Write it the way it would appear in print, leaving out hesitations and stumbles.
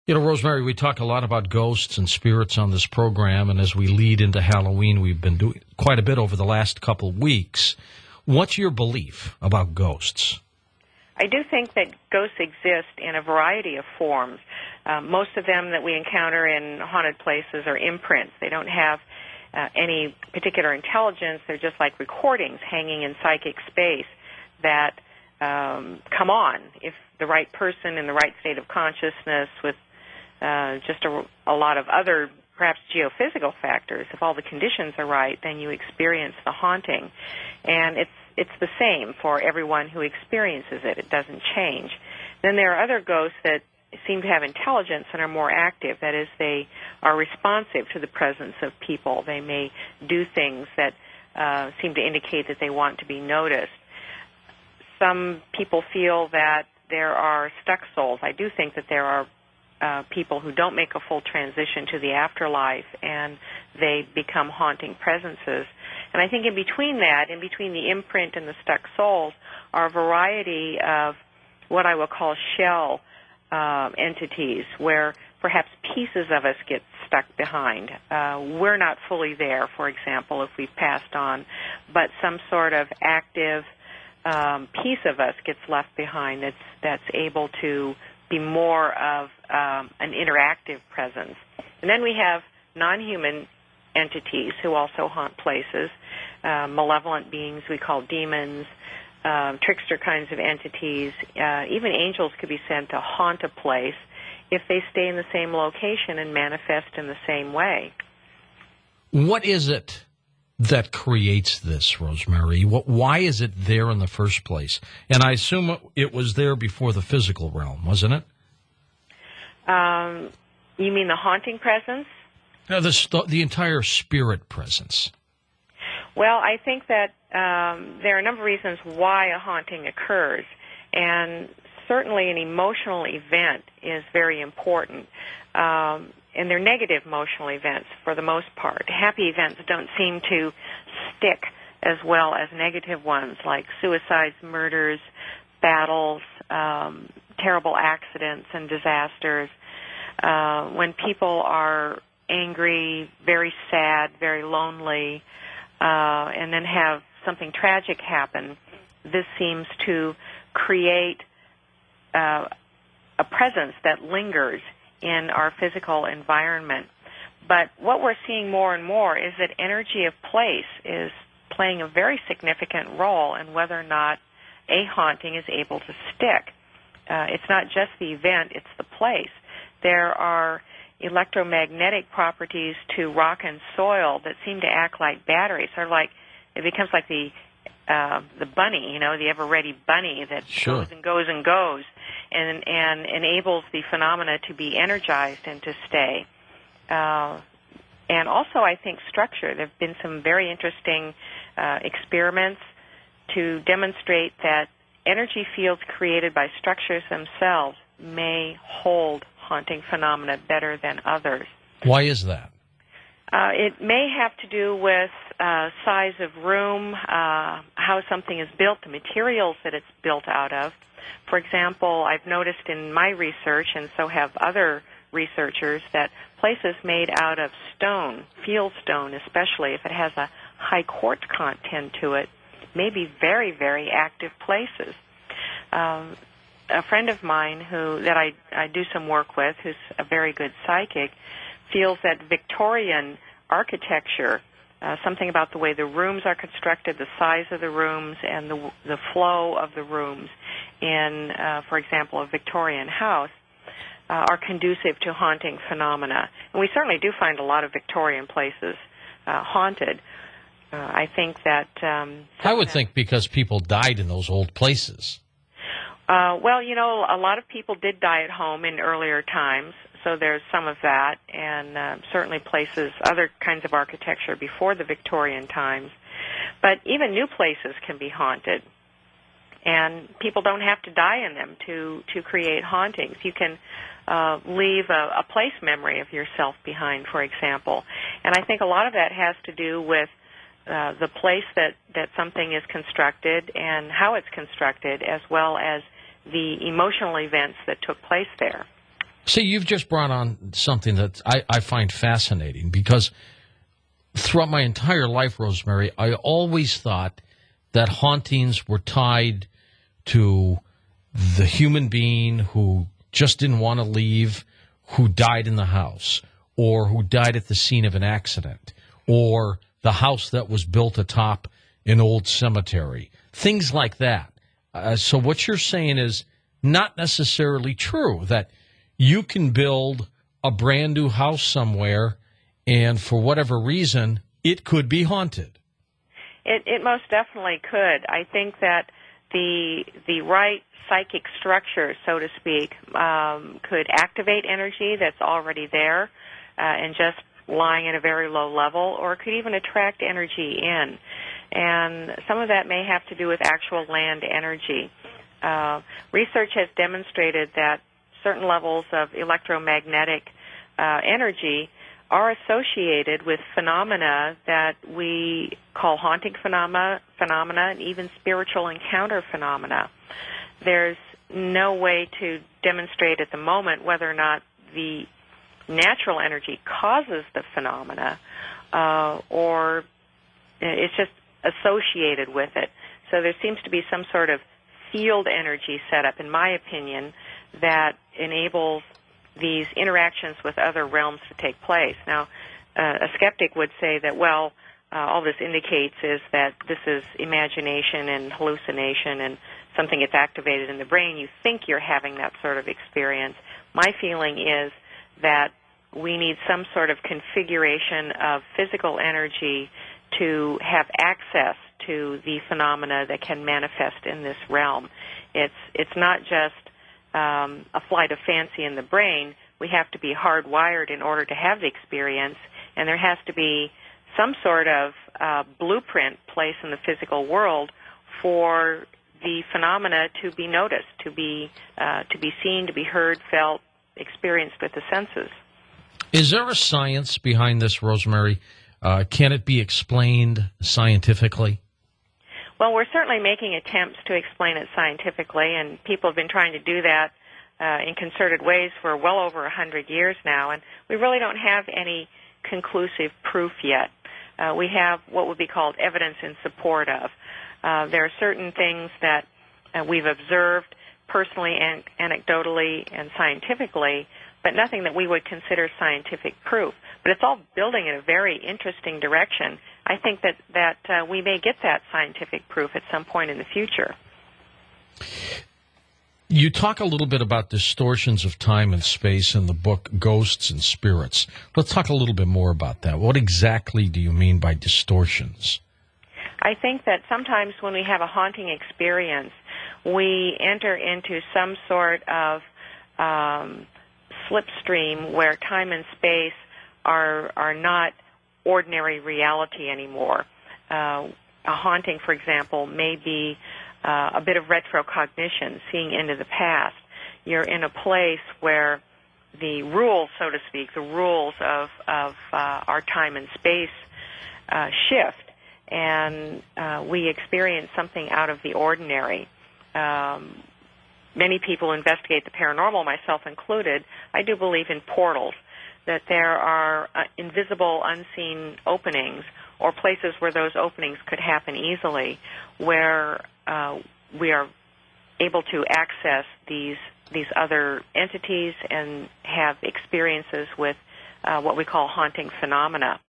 You know, Rosemary, we talk a lot about ghosts and spirits on this program, and as we lead into Halloween, we've been doing quite a bit over the last couple weeks. What's your belief about ghosts? I do think that ghosts exist in a variety of forms. Most of them that we encounter in haunted places are imprints. They don't have any particular intelligence. They're just like recordings hanging in psychic space that come on if the right person in the right state of consciousness with just a lot of other perhaps geophysical factors. If all the conditions are right, then you experience the haunting. And it's the same for everyone who experiences it. It doesn't change. Then there are other ghosts that seem to have intelligence and are more active. That is, they are responsive to the presence of people. They may do things that seem to indicate that they want to be noticed. Some people feel that there are stuck souls. I do think that there are people who don't make a full transition to the afterlife, and they become haunting presences. And I think in between that, in between the imprint and the stuck souls, are a variety of what I will call shell entities, where perhaps pieces of us get stuck behind. We're not fully there, for example, if we've passed on, but some sort of active piece of us gets left behind that's able to be more of an interactive presence. And then we have non-human entities who also haunt places, malevolent beings we call demons, trickster kinds of entities. Even angels could be sent to haunt a place if they stay in the same location and manifest in the same way. What is it that creates this, Rosemary? Why is it there in the first place? And I assume it was there before the physical realm, wasn't it? You mean the haunting presence? No, the entire spirit presence. Well, I think that there are a number of reasons why a haunting occurs, and certainly an emotional event is very important. And they're negative emotional events for the most part. Happy events don't seem to stick as well as negative ones, like suicides, murders, battles, terrible accidents and disasters. When people are angry, very sad, very lonely, and then have something tragic happen, this seems to create a presence that lingers in our physical environment. But what we're seeing more and more is that energy of place is playing a very significant role in whether or not a haunting is able to stick. It's not just the event, it's the place. There are electromagnetic properties to rock and soil that seem to act like batteries, sort of like it becomes like the bunny, you know, the ever-ready bunny that goes and goes and goes, and enables the phenomena to be energized and to stay. And also, I think, structure. There have been some very interesting experiments to demonstrate that energy fields created by structures themselves may hold haunting phenomena better than others. Why is that? It may have to do with size of room, how something is built, the materials that it's built out of. For example, I've noticed in my research, and so have other researchers, that places made out of stone, field stone especially, if it has a high quartz content to it, may be very, very active places. A friend of mine that I do some work with, who's a very good psychic, feels that Victorian architecture, something about the way the rooms are constructed, the size of the rooms, and the flow of the rooms in, for example, a Victorian house, are conducive to haunting phenomena. And we certainly do find a lot of Victorian places haunted. I think that... I would think because people died in those old places. Well, you know, a lot of people did die at home in earlier times, so there's some of that, and certainly places, other kinds of architecture before the Victorian times. But even new places can be haunted, and people don't have to die in them to create hauntings. You can leave a place memory of yourself behind, for example. And I think a lot of that has to do with the place that something is constructed and how it's constructed, as well as the emotional events that took place there. See, you've just brought on something that I find fascinating, because throughout my entire life, Rosemary, I always thought that hauntings were tied to the human being who just didn't want to leave, who died in the house, or who died at the scene of an accident, or the house that was built atop an old cemetery, things like that. So what you're saying is not necessarily true, that you can build a brand new house somewhere, and for whatever reason, it could be haunted. It most definitely could. I think that the right psychic structure, so to speak, could activate energy that's already there and just lying at a very low level, or it could even attract energy in. And some of that may have to do with actual land energy. Research has demonstrated that certain levels of electromagnetic energy are associated with phenomena that we call haunting phenomena and even spiritual encounter phenomena. There's no way to demonstrate at the moment whether or not the natural energy causes the phenomena or it's just associated with it. So there seems to be some sort of field energy set up, in my opinion, that enables these interactions with other realms to take place. Now, a skeptic would say that, well, all this indicates is that this is imagination and hallucination and something gets activated in the brain. You think you're having that sort of experience. My feeling is that we need some sort of configuration of physical energy to have access to the phenomena that can manifest in this realm. It's not just a flight of fancy in the brain. We have to be hardwired in order to have the experience, and there has to be some sort of blueprint placed in the physical world for the phenomena to be noticed, to be seen, to be heard, felt, experienced with the senses. Is there a science behind this, Rosemary? Can it be explained scientifically? Well, we're certainly making attempts to explain it scientifically, and people have been trying to do that in concerted ways for well over 100 years now, and we really don't have any conclusive proof yet. We have what would be called evidence in support of. There are certain things that we've observed personally and anecdotally and scientifically, but nothing that we would consider scientific proof. But it's all building in a very interesting direction. I think that we may get that scientific proof at some point in the future. You talk a little bit about distortions of time and space in the book Ghosts and Spirits. Let's talk a little bit more about that. What exactly do you mean by distortions? I think that sometimes when we have a haunting experience, we enter into some sort of slipstream where time and space are not ordinary reality anymore. A haunting, for example, may be a bit of retrocognition, seeing into the past. You're in a place where the rules, so to speak, the rules of our time and space shift, and we experience something out of the ordinary. Many people investigate the paranormal, myself included. I do believe in portals, that there are invisible, unseen openings or places where those openings could happen easily, where we are able to access these other entities and have experiences with what we call haunting phenomena.